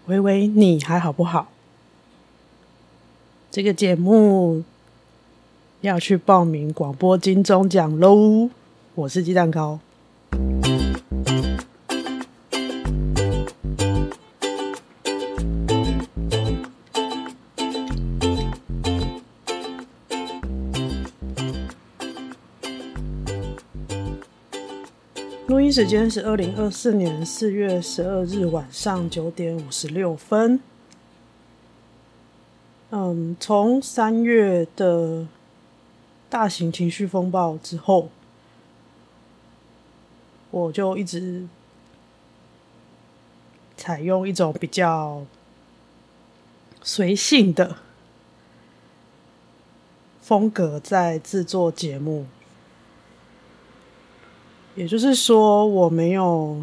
喂喂，你还好不好？这个节目要去报名广播金钟奖喽！我是鸡蛋糕。录音时间是2024年4月12日晚上9点56分。从3月的大型情绪风暴之后，我就一直采用一种比较随性的风格在制作节目。也就是说，我没有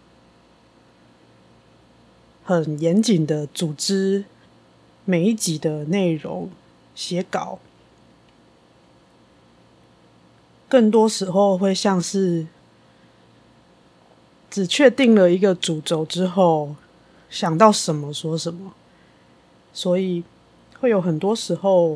很严谨的组织每一集的内容写稿，更多时候会像是只确定了一个主轴之后，想到什么说什么，所以会有很多时候，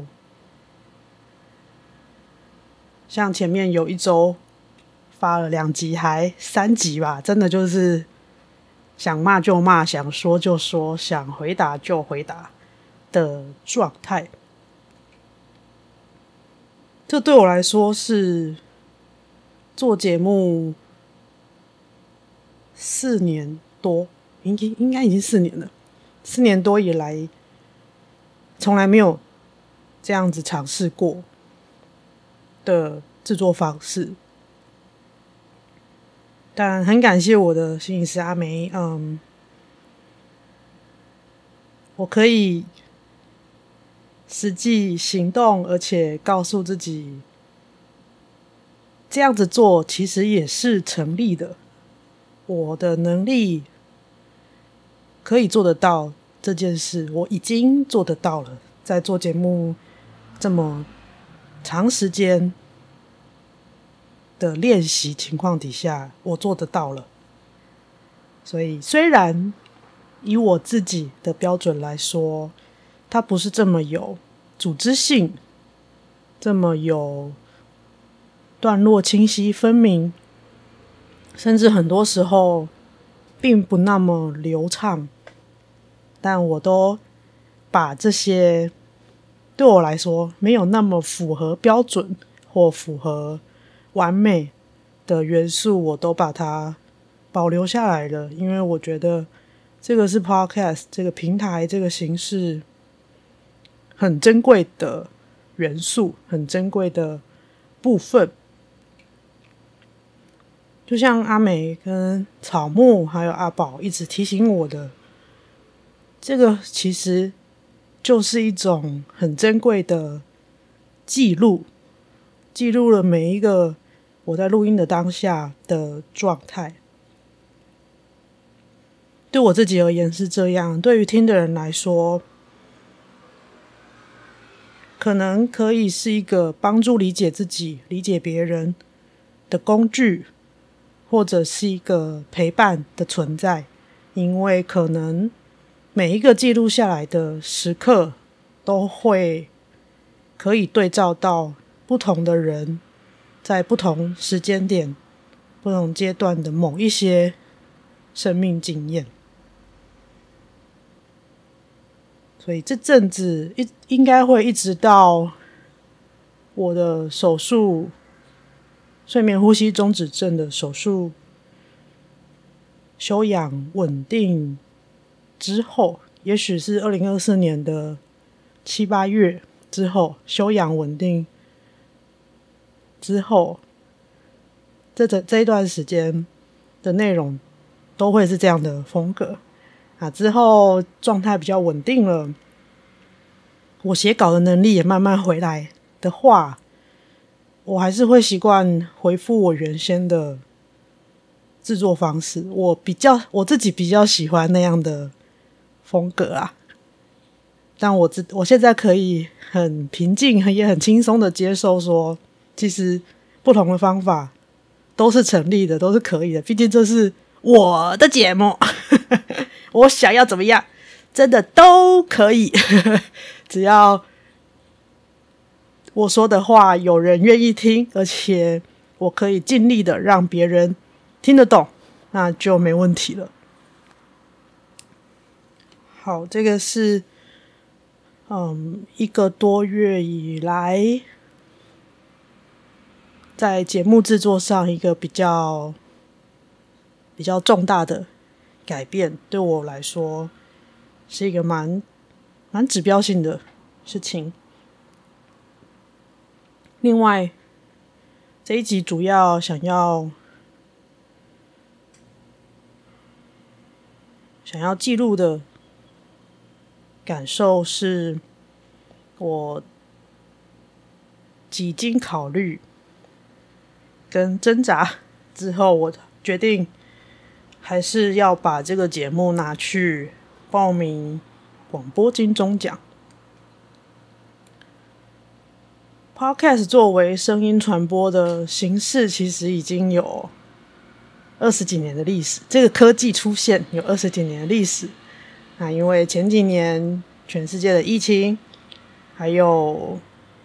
像前面有一周发了2集还3集吧，真的就是想骂就骂，想说就说，想回答就回答的状态。这对我来说是做节目4年多，应该已经4年了，4年多以来从来没有这样子尝试过的制作方式。但很感谢我的心理师阿梅，我可以实际行动，而且告诉自己这样子做其实也是成立的，我的能力可以做得到这件事，我已经做得到了。在做节目这么长时间的练习情况底下，我做得到了。所以虽然以我自己的标准来说，它不是这么有组织性，这么有段落清晰分明，甚至很多时候并不那么流畅，但我都把这些对我来说没有那么符合标准或符合完美的元素，我都把它保留下来了。因为我觉得这个是 podcast 这个平台这个形式很珍贵的元素，很珍贵的部分。就像阿美跟草木还有阿宝一直提醒我的，这个其实就是一种很珍贵的记录，记录了每一个我在录音的当下的状态。对我自己而言是这样，对于听的人来说，可能可以是一个帮助理解自己、理解别人的工具，或者是一个陪伴的存在。因为可能每一个记录下来的时刻都会可以对照到不同的人在不同时间点、不同阶段的某一些生命经验。所以这阵子应该会一直到我的手术，睡眠呼吸中止症的手术休养稳定之后，也许是2024年的7、8月之后，休养稳定之后，这一段时间的内容都会是这样的风格啊。之后状态比较稳定了，我写稿的能力也慢慢回来的话，我还是会习惯回复我原先的制作方式。我自己比较喜欢那样的风格啊。但我现在可以很平静也很轻松的接受说，其实不同的方法都是成立的，都是可以的，毕竟这是我的节目我想要怎么样真的都可以只要我说的话有人愿意听，而且我可以尽力的让别人听得懂，那就没问题了。好，这个是1个多月以来在节目制作上一个比较重大的改变，对我来说是一个蛮指标性的事情。另外这一集主要想要记录的感受是，我几经考虑跟挣扎之后，我决定还是要把这个节目拿去报名广播金钟奖。Podcast 作为声音传播的形式，其实已经有20几年的历史。这个科技出现有20几年的历史。那因为前几年全世界的疫情，还有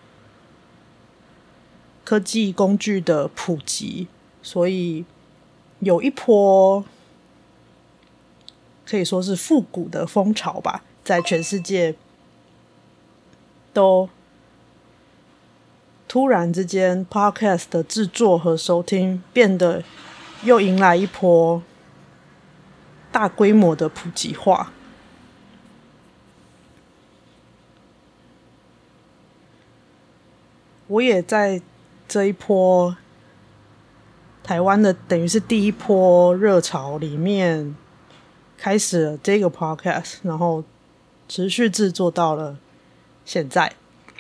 科技工具的普及，所以有一波可以说是复古的风潮吧，在全世界都突然之间 Podcast 的制作和收听变得又迎来一波大规模的普及化。我也在这一波台湾的等于是第一波热潮里面开始了这个 podcast， 然后持续制作到了现在。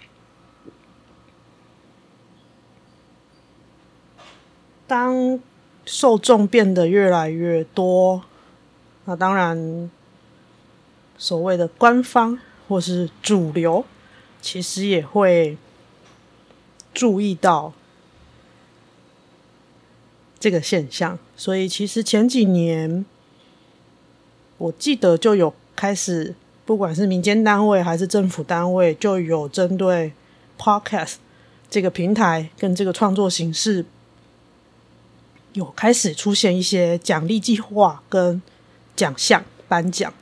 当受众变得越来越多，那当然所谓的官方或是主流其实也会注意到这个现象，所以其实前几年我记得就有开始，不管是民间单位还是政府单位，就有针对 Podcast 这个平台跟这个创作形式有开始出现一些奖励计划跟奖项颁奖。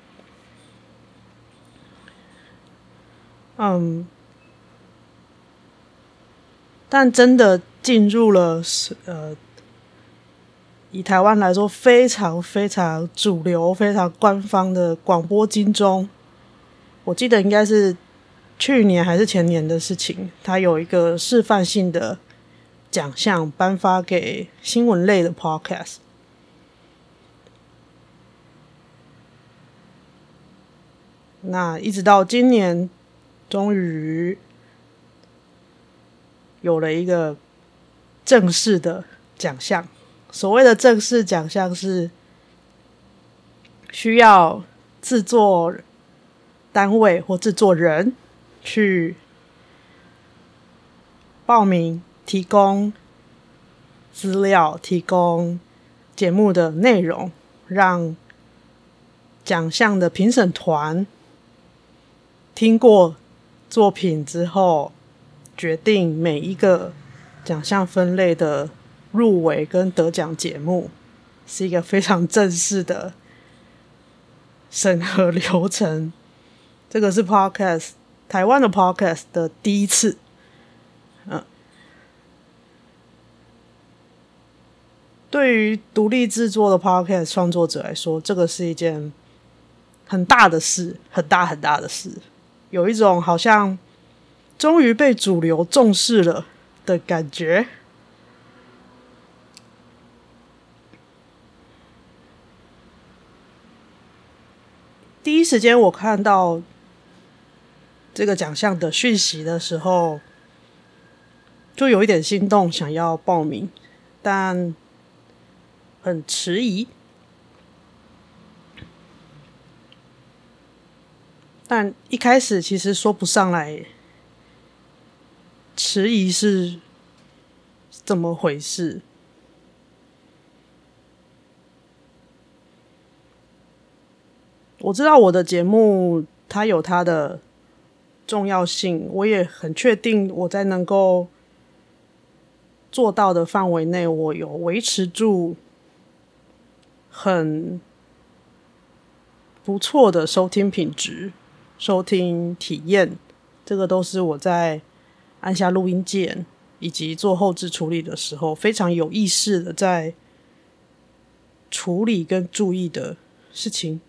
但真的进入了以台湾来说非常非常主流非常官方的广播金钟，我记得应该是去年还是前年的事情，它有一个示范性的奖项颁发给新闻类的 podcast。 那一直到今年终于有了一个正式的奖项。所谓的正式奖项是需要制作单位或制作人去报名，提供资料，提供节目的内容，让奖项的评审团听过作品之后，决定每一个奖项分类的入围跟得奖节目，是一个非常正式的审核流程。这个是 podcast 台湾的 podcast 的第一次。对于独立制作的 podcast 创作者来说，这个是一件很大的事，很大很大的事，有一种好像终于被主流重视了的感觉。第一时间我看到这个奖项的讯息的时候，就有一点心动，想要报名，但很迟疑。但一开始其实说不上来迟疑是怎么回事。 我知道我的节目它有它的重要性，我也很确定我在能够做到的范围内，我有维持住很不错的收听品质、收听体验，这个都是我在按下录音键以及做后置处理的时候非常有意识的在处理跟注意的事情。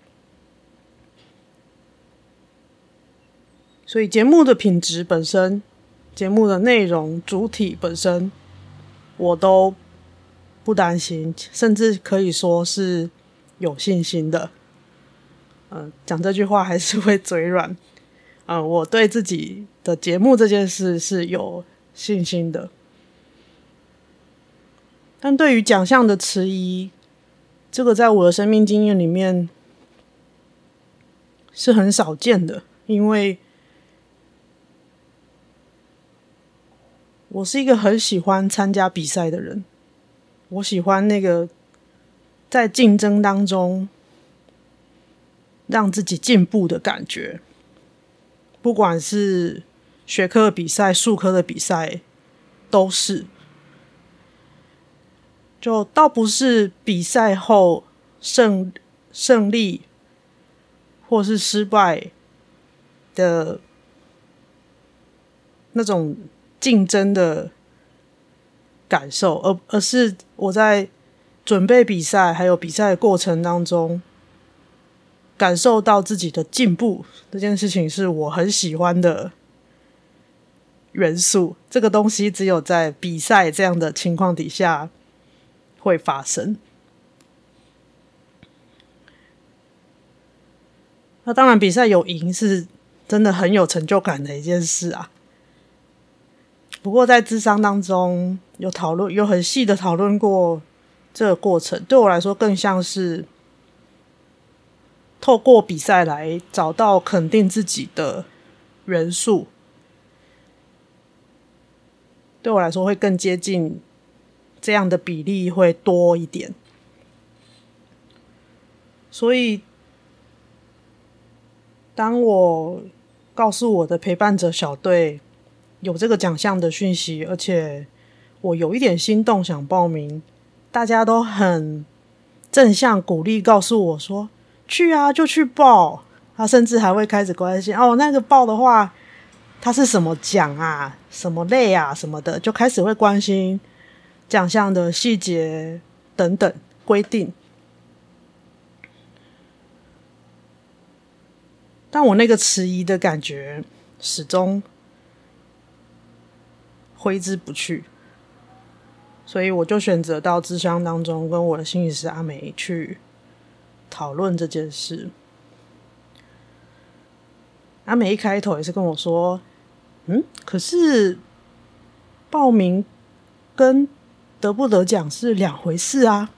所以节目的品质本身，节目的内容主体本身，我都不担心，甚至可以说是有信心的。讲这句话还是会嘴软。我对自己的节目这件事是有信心的。但对于奖项的迟疑，这个在我的生命经验里面是很少见的，因为我是一个很喜欢参加比赛的人，我喜欢那个在竞争当中让自己进步的感觉，不管是学科的比赛、术科的比赛，都是。就倒不是比赛后胜利或是失败的那种竞争的感受，而是我在准备比赛还有比赛的过程当中感受到自己的进步，这件事情是我很喜欢的元素。这个东西只有在比赛这样的情况底下会发生。那当然比赛有赢是真的很有成就感的一件事啊。不过在諮商当中有很细的讨论过这个过程，对我来说更像是透过比赛来找到肯定自己的元素，对我来说会更接近这样的比例会多一点。所以当我告诉我的陪伴者小队有这个奖项的讯息，而且我有一点心动想报名，大家都很正向鼓励告诉我说去啊，就去报。他甚至还会开始关心那个报的话它是什么奖啊，什么类啊什么的，就开始会关心奖项的细节等等规定。但我那个迟疑的感觉始终挥之不去，所以我就选择到諮商当中跟我的心理师阿美去讨论这件事。阿美一开头也是跟我说可是报名跟得不得奖是两回事啊。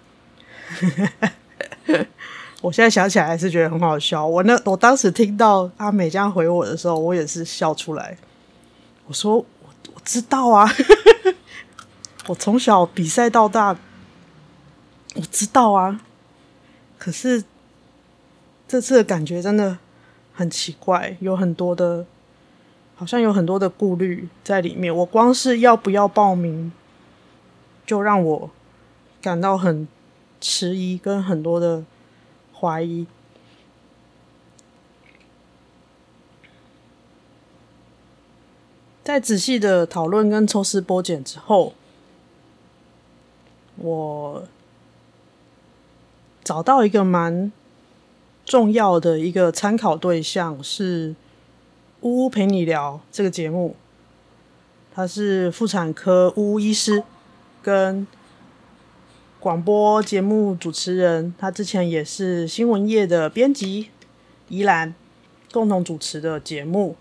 我现在想起来还是觉得很好笑。我当时听到阿美这样回我的时候，我也是笑出来。我说我知道啊。我从小比赛到大，我知道啊。可是这次的感觉真的很奇怪，好像有很多的顾虑在里面。我光是要不要报名就让我感到很迟疑跟很多的怀疑。在仔细的讨论跟抽丝剥茧之后，我找到一个蛮重要的一个参考对象，是呜呜陪你聊这个节目。他是妇产科呜呜医师跟广播节目主持人，他之前也是新闻业的编辑，宜兰共同主持的节目。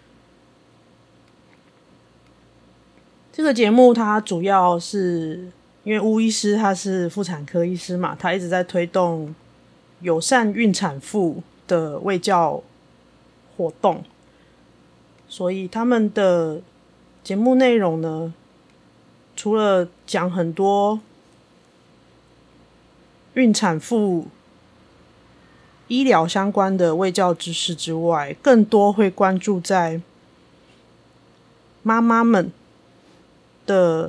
这个节目它主要是因为巫医师他是妇产科医师嘛，他一直在推动友善孕产妇的卫教活动，所以他们的节目内容呢，除了讲很多孕产妇医疗相关的卫教知识之外，更多会关注在妈妈们的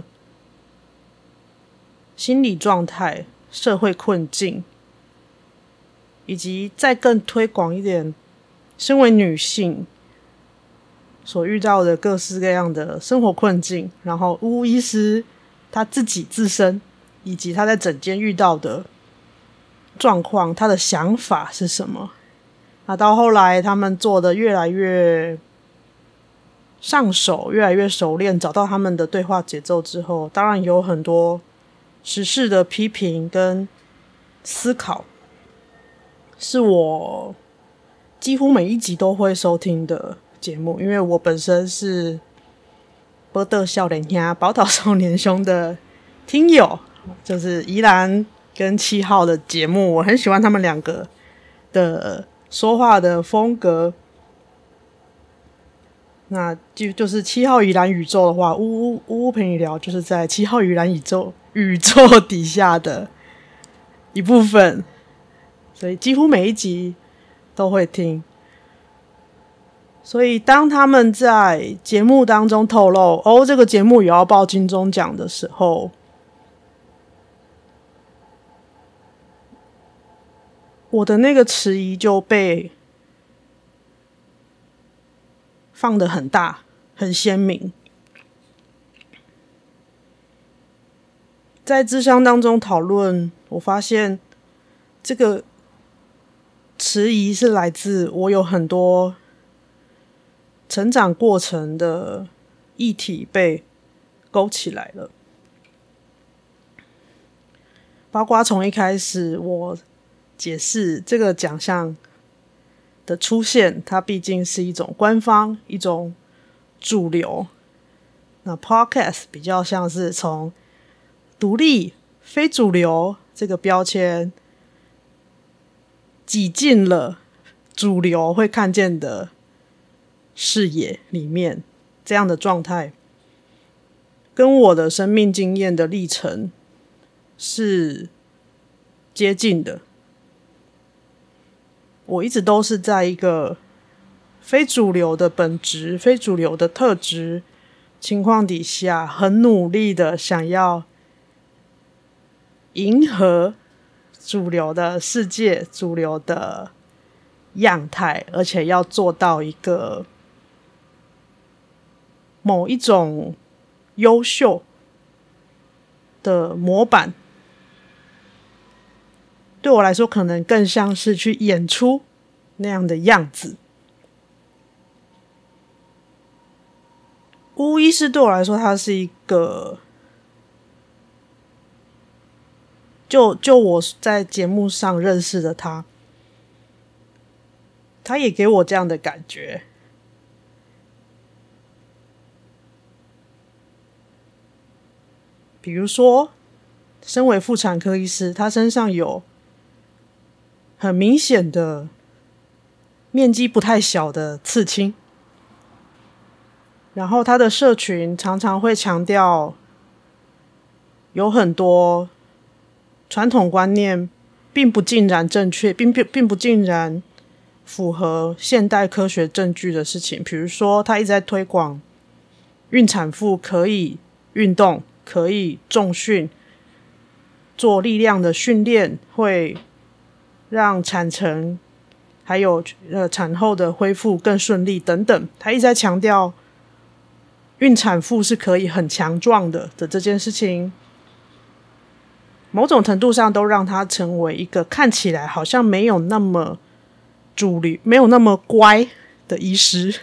心理状态、社会困境，以及再更推广一点，身为女性所遇到的各式各样的生活困境，然后巫医师他自己自身以及他在诊间遇到的状况，他的想法是什么。那到后来他们做的越来越上手，越来越熟练，找到他们的对话节奏之后，当然有很多时事的批评跟思考，是我几乎每一集都会收听的节目。因为我本身是波特少年兄宝岛少年兄的听友，就是宜兰跟7号的节目，我很喜欢他们两个的说话的风格。那就是7号宜兰宇宙的话，呜陪你聊就是在7号宜兰宇宙底下的一部分，所以几乎每一集都会听。所以当他们在节目当中透露这个节目也要报金钟奖的时候，我的那个迟疑就被放得很大很鲜明。在諮商当中讨论，我发现这个迟疑是来自我有很多成长过程的议题被勾起来了，包括从一开始我解释这个奖项的出现，它毕竟是一种官方，一种主流。那 podcast 比较像是从独立、非主流这个标签挤进了主流会看见的视野里面，这样的状态跟我的生命经验的历程是接近的。我一直都是在一个非主流的本质、非主流的特质情况底下，很努力的想要迎合主流的世界、主流的样态，而且要做到一个某一种优秀的模板。对我来说可能更像是去演出那样的样子。巫医师对我来说，他是一个就我在节目上认识的他也给我这样的感觉。比如说身为妇产科医师，他身上有很明显的面积不太小的刺青，然后他的社群常常会强调有很多传统观念并不尽然正确，并不尽然符合现代科学证据的事情。比如说他一直在推广孕产妇可以运动，可以重训，做力量的训练会让产程还有产后的恢复更顺利等等。他一直在强调孕产妇是可以很强壮的这件事情，某种程度上都让他成为一个看起来好像没有那么主流、没有那么乖的医师。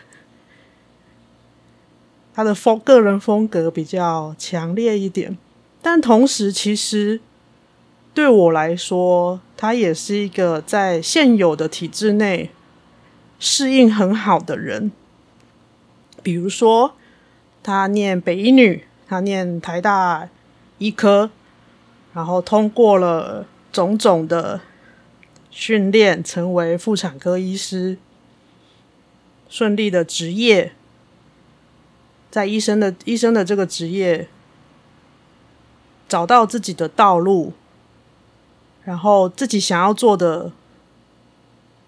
他的个人风格比较强烈一点，但同时其实对我来说，他也是一个在现有的体制内适应很好的人。比如说他念北医女，他念台大医科，然后通过了种种的训练，成为妇产科医师，顺利的职业，在医生的这个职业找到自己的道路，然后自己想要做的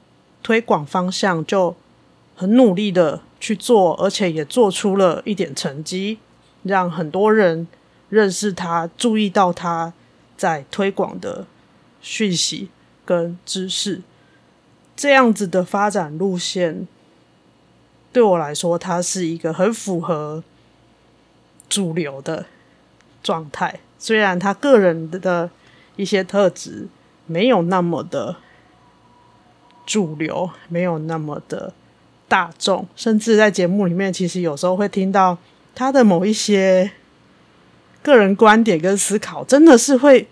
推广方向就很努力的去做，而且也做出了一点成绩，让很多人认识他，注意到他在推广的讯息跟知识。这样子的发展路线对我来说，它是一个很符合主流的状态，虽然他个人的一些特质没有那么的主流，没有那么的大众，甚至在节目里面其实有时候会听到他的某一些个人观点跟思考，真的是会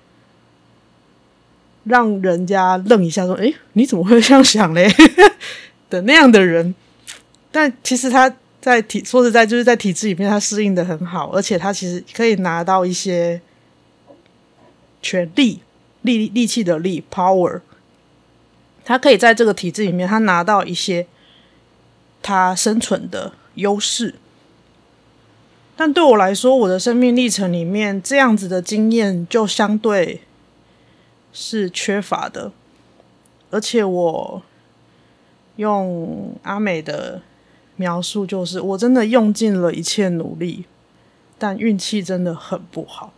让人家愣一下说诶，你怎么会这样想嘞的那样的人。但其实他说实在就是在体制里面他适应的很好，而且他其实可以拿到一些权力力气的力 power， 他可以在这个体制里面他拿到一些他生存的优势。但对我来说，我的生命历程里面这样子的经验就相对是缺乏的，而且我用阿美的描述就是我真的用尽了一切努力，但运气真的很不好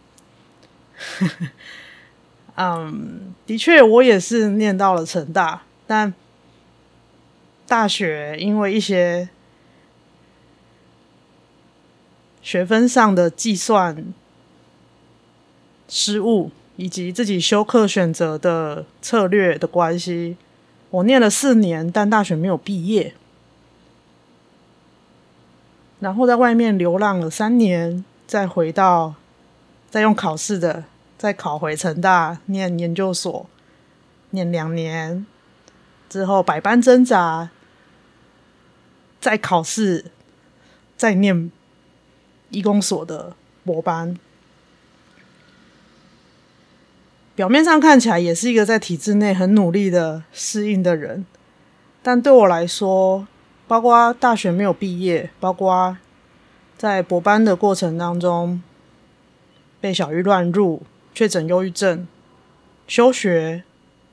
的确我也是念到了成大，但大学因为一些学分上的计算失误以及自己修课选择的策略的关系，我念了4年，但大学没有毕业，然后在外面流浪了3年，再用考试的再考回成大念研究所，念2年之后百般挣扎，再考试，再念医工所的博班。表面上看起来也是一个在体制内很努力的适应的人，但对我来说，包括大学没有毕业，包括在博班的过程当中被小玉乱入，确诊忧郁症，休学，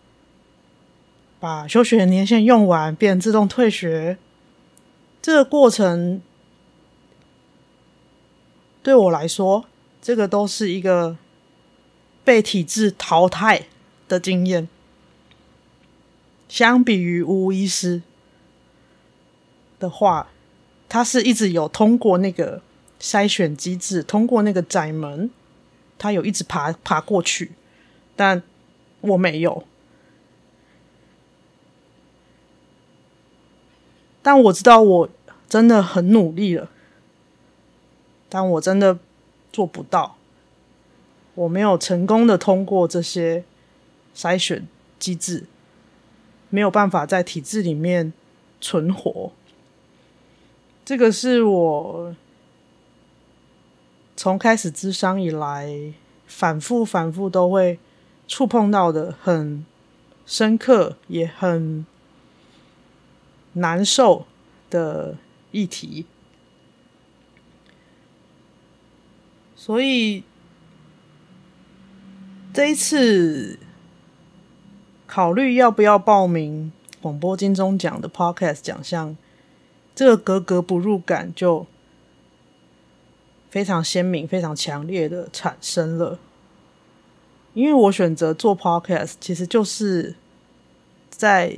把休学的年限用完变自动退学，这个过程对我来说，这个都是一个被体制淘汰的经验。相比于吴医师的话，他是一直有通过那个筛选机制，通过那个窄门，他有一直爬过去，但我没有。但我知道我真的很努力了，但我真的做不到，我没有成功的通过这些筛选机制，没有办法在体制里面存活。这个是我从开始諮商以来反复都会触碰到的很深刻也很难受的议题。所以这一次考虑要不要报名广播金钟奖的 podcast 奖项，这个格格不入感就非常鲜明非常强烈的产生了。因为我选择做 podcast 其实就是在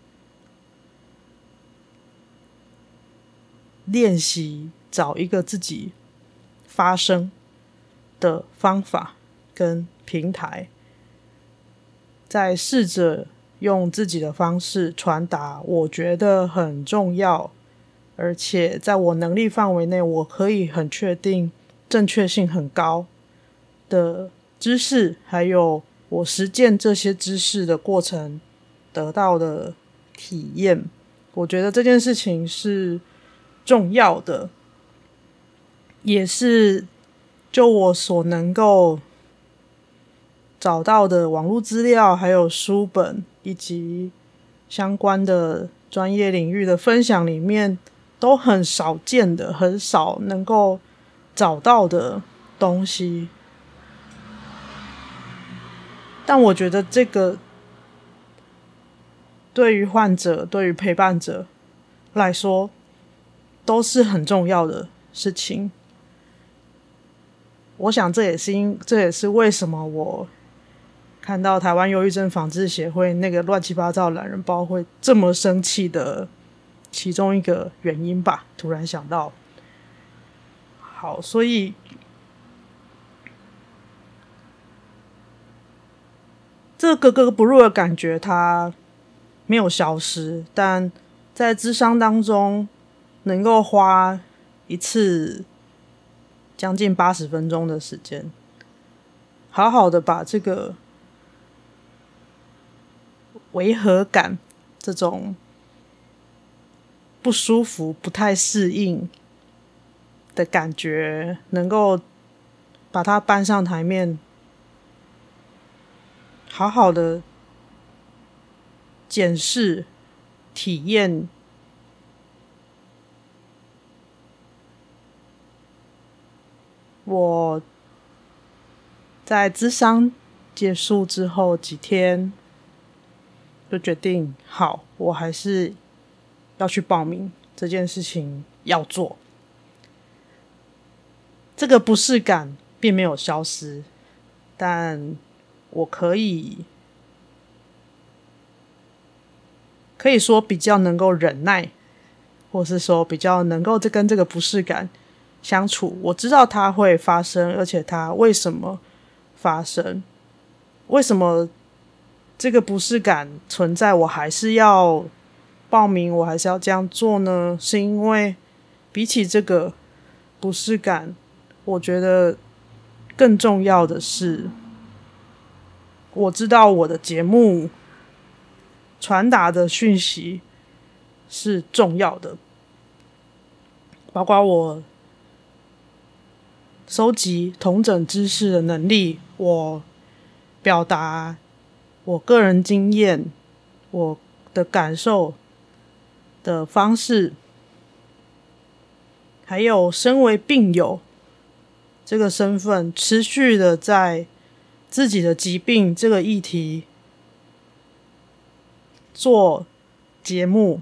练习找一个自己发声的方法跟平台，在试着用自己的方式传达我觉得很重要，而且在我能力范围内我可以很确定正确性很高的知识，还有我实践这些知识的过程得到的体验。我觉得这件事情是重要的，也是就我所能够找到的网络资料还有书本以及相关的专业领域的分享里面都很少见的，很少能够找到的东西。但我觉得这个对于患者、对于陪伴者来说都是很重要的事情。我想这也是为什么我看到台湾忧郁症防治协会那个乱七八糟懒人包会这么生气的其中一个原因吧。突然想到，好，所以这个格格不入的感觉它没有消失，但在諮商当中能够花一次将近80分钟的时间，好好的把这个违和感，这种不舒服、不太适应的感觉，能够把它搬上台面，好好的检视、体验。我在諮商结束之后几天就决定，好，我还是要去报名，这件事情要做。这个不适感并没有消失，但我可以说比较能够忍耐，或是说比较能够跟这个不适感相处。我知道它会发生，而且它为什么发生，为什么这个不适感存在，我还是要报名，我还是要这样做呢？是因为比起这个不适感，我觉得更重要的是，我知道我的节目传达的讯息是重要的，包括我收集统整知识的能力，我表达我个人经验，我的感受的方式，还有身为病友这个身份，持续的在自己的疾病这个议题做节目。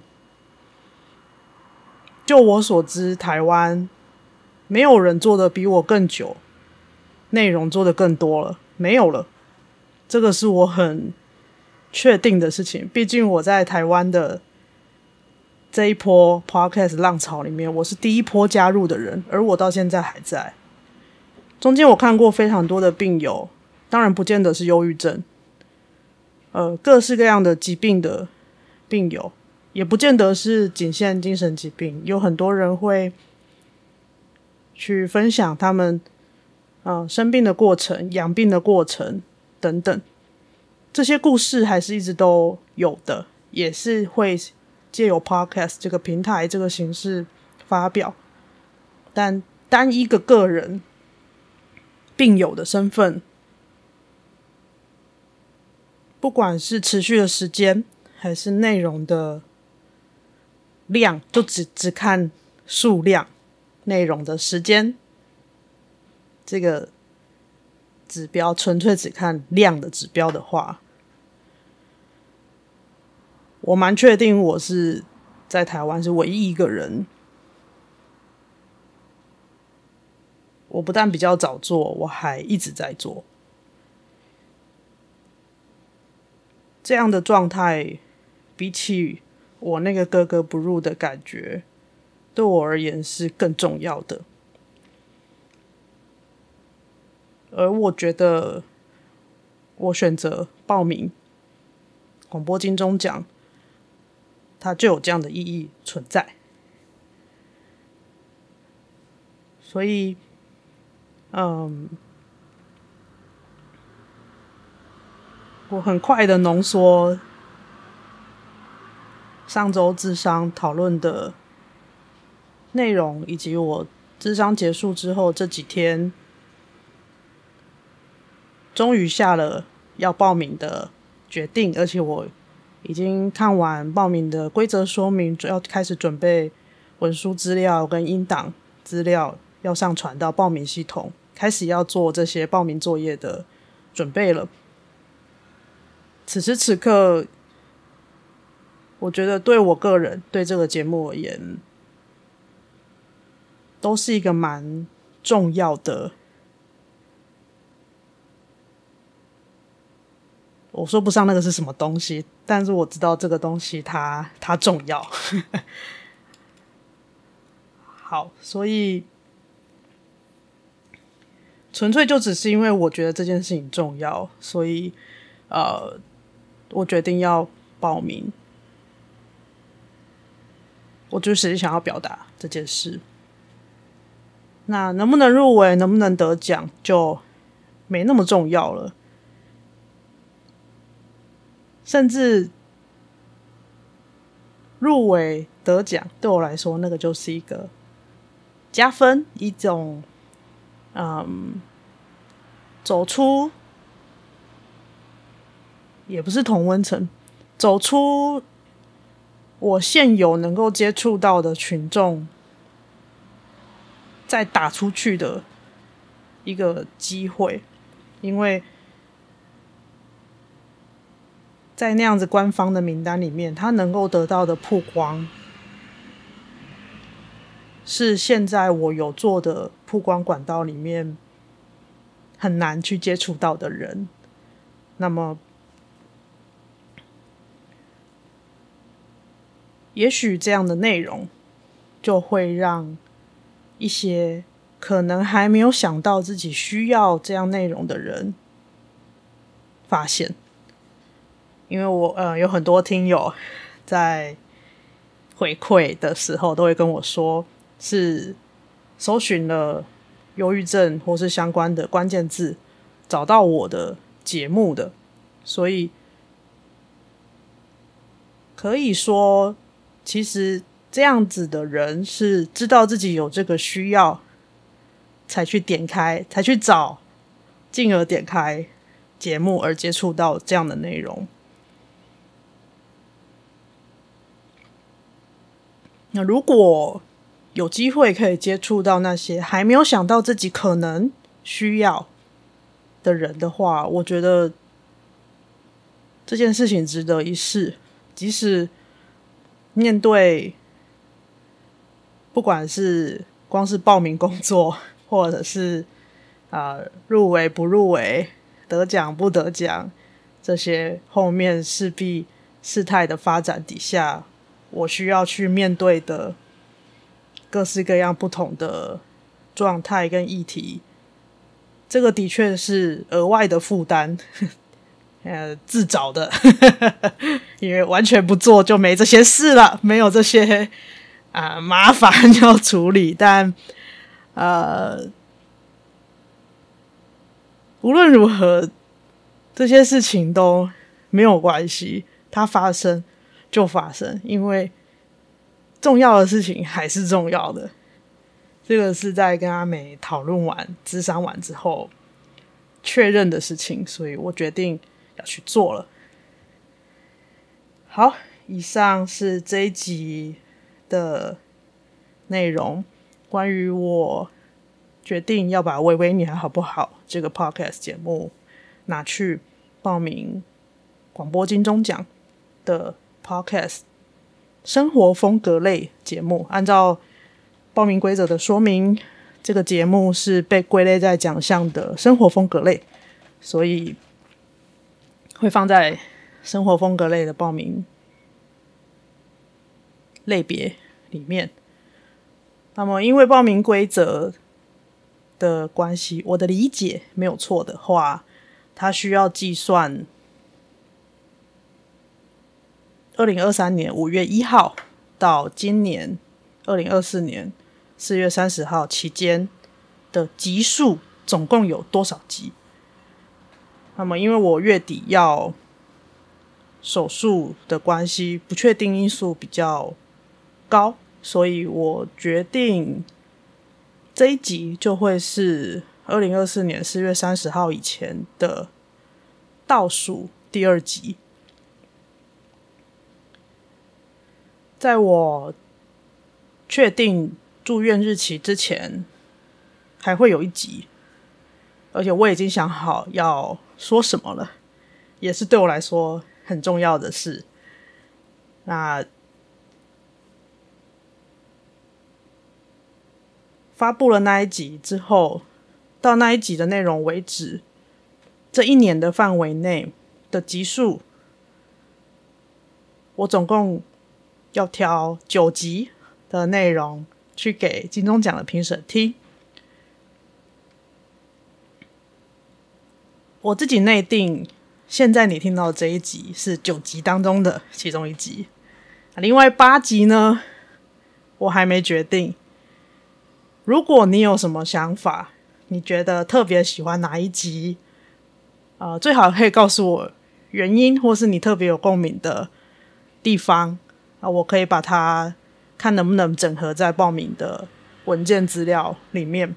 就我所知，台湾没有人做的比我更久，内容做的更多了，没有了。这个是我很确定的事情。毕竟我在台湾的这一波 podcast 浪潮里面，我是第一波加入的人，而我到现在还在。中间我看过非常多的病友，当然不见得是忧郁症，各式各样的疾病的病友，也不见得是仅限精神疾病，有很多人会去分享他们生病的过程、养病的过程等等，这些故事还是一直都有的，也是会借由 podcast 这个平台这个形式发表。但单一个人病友的身份，不管是持续的时间还是内容的量，就只看数量，内容的时间这个指标，纯粹只看量的指标的话，我蛮确定我是在台湾是唯一一个人。我不但比较早做，我还一直在做。这样的状态，比起我那个格格不入的感觉，对我而言是更重要的。而我觉得，我选择报名广播金钟奖，它就有这样的意义存在。所以我很快的浓缩上周諮商讨论的内容，以及我諮商结束之后这几天终于下了要报名的决定，而且我已经看完报名的规则说明，要开始准备文书资料跟音档资料，要上传到报名系统，开始要做这些报名作业的准备了。此时此刻， 我觉得对我个人对这个节目而言都是一个蛮重要的，我说不上那个是什么东西，但是我知道这个东西它重要好，所以纯粹就只是因为我觉得这件事情重要，所以我决定要报名，我就是想要表达这件事。那能不能入围，能不能得奖，就没那么重要了。甚至入围得奖，对我来说，那个就是一个加分，一种走出，也不是同温层，走出我现有能够接触到的群众，再打出去的一个机会。因为在那样子官方的名单里面，他能够得到的曝光是现在我有做的曝光管道里面很难去接触到的人。那么也许这样的内容就会让一些可能还没有想到自己需要这样内容的人发现。因为我有很多听友在回馈的时候都会跟我说，是搜寻了忧郁症或是相关的关键字找到我的节目的，所以可以说其实这样子的人是知道自己有这个需要才去点开，才去找，进而点开节目而接触到这样的内容。那如果有机会可以接触到那些还没有想到自己可能需要的人的话，我觉得这件事情值得一试。即使面对不管是光是报名工作，或者是入围不入围，得奖不得奖，这些后面势必事态的发展底下，我需要去面对的各式各样不同的状态跟议题，这个的确是额外的负担自找的因为完全不做就没这些事了，没有这些麻烦要处理。但无论如何这些事情都没有关系，它发生就发生，因为重要的事情还是重要的。这个是在跟阿美讨论完咨商完之后确认的事情，所以我决定要去做了。好，以上是这一集的内容，关于我决定要把维维你还好不好这个 podcast 节目拿去报名广播金钟奖的 podcast 生活风格类节目。按照报名规则的说明，这个节目是被归类在奖项的生活风格类，所以会放在生活风格类的报名类别里面。那么因为报名规则的关系，我的理解没有错的话，它需要计算2023年5月1号到今年2024年4月30号期间的集数总共有多少集。那么因为我月底要手术的关系，不确定因素比较高，所以我决定这一集就会是2024年4月30号以前的倒数第2集。在我确定住院日期之前还会有1集，而且我已经想好要说什么了，也是对我来说很重要的事。 那发布了那一集之后，到那一集的内容为止，这一年的范围内的集数，我总共要挑9集的内容去给金钟奖的评审听。我自己内定，现在你听到的这一集是9集当中的其中一集，另外8集呢，我还没决定。如果你有什么想法，你觉得特别喜欢哪一集，最好可以告诉我原因，或是你特别有共鸣的地方，我可以把它看能不能整合在报名的文件资料里面。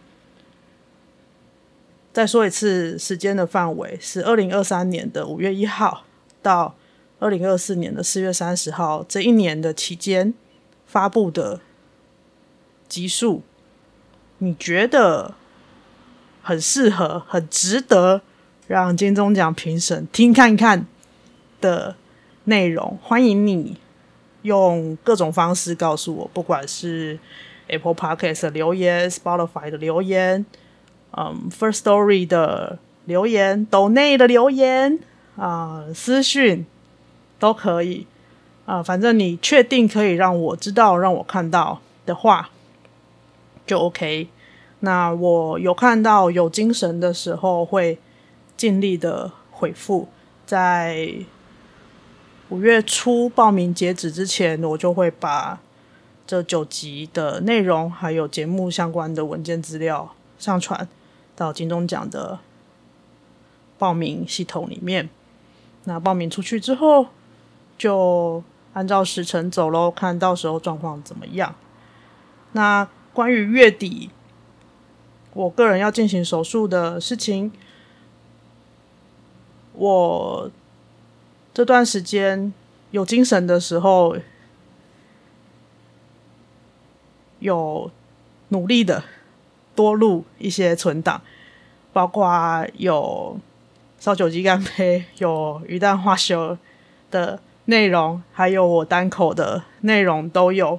再说一次，时间的范围是2023年的5月1号到2024年的4月30号，这一年的期间发布的集数，你觉得很适合、很值得让金钟奖评审听看看的内容，欢迎你用各种方式告诉我，不管是 Apple Podcast 的留言、Spotify 的留言、First Story 的留言、Donate 的留言、私讯都可以。反正你确定可以让我知道、让我看到的话，就 OK。那我有看到有精神的时候，会尽力的回复。在5月初报名截止之前，我就会把这9集的内容还有节目相关的文件资料上传到金钟奖的报名系统里面。那报名出去之后，就按照时程走咯，看到时候状况怎么样。那关于月底我个人要进行手术的事情，我这段时间有精神的时候，有努力的多录一些存档，包括有烧酒鸡干杯、有鱼蛋花修的内容，还有我单口的内容都有。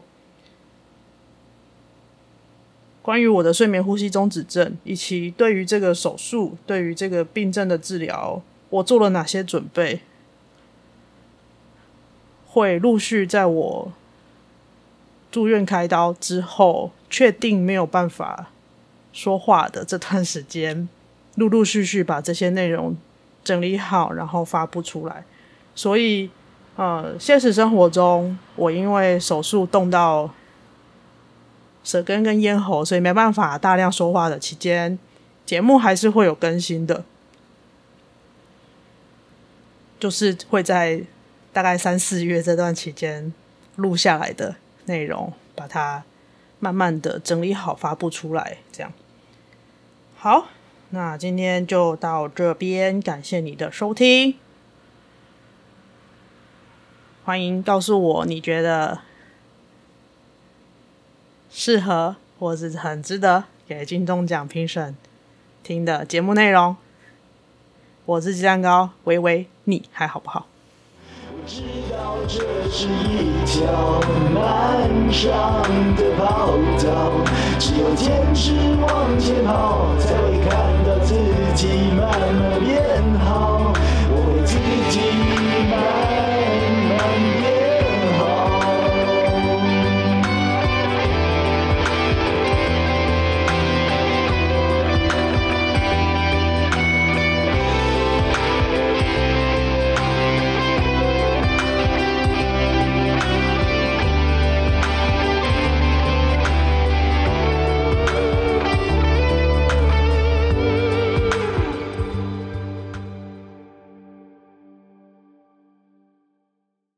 关于我的睡眠呼吸中止症，以及对于这个手术、对于这个病症的治疗，我做了哪些准备，会陆续在我住院开刀之后，确定没有办法说话的这段时间，陆陆续续把这些内容整理好，然后发布出来。所以现实生活中，我因为手术动到舌根跟咽喉，所以没办法大量说话的期间，节目还是会有更新的，就是会在大概3、4月这段期间录下来的内容，把它慢慢的整理好发布出来，这样。好，那今天就到这边，感谢你的收听，欢迎告诉我你觉得适合或是很值得给金钟奖评审听的节目内容。我是鸡蛋糕，微微，你还好不好？ 我知道这是一条漫长的跑道，只有坚持往前跑，才会看到自己慢慢变好。我会自己